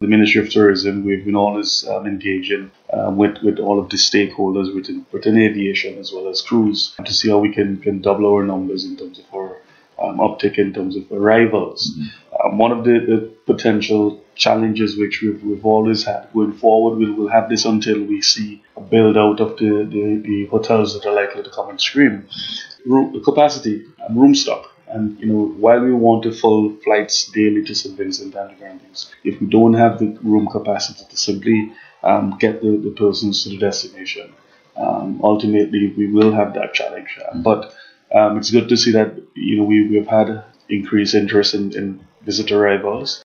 The Ministry of Tourism, we've been always engaging with all of the stakeholders within aviation as well as cruise to see how we can double our numbers in terms of our uptick in terms of arrivals. One of the potential challenges which we've always had going forward, we'll have this until we see a build out of the hotels that are likely to come on stream. Room capacity and room stock. And while we want to full flights daily to St. Vincent and the Grenadines, if we don't have the room capacity to simply get the persons to the destination, ultimately we will have that challenge. But it's good to see that we've had increased interest in visitor arrivals.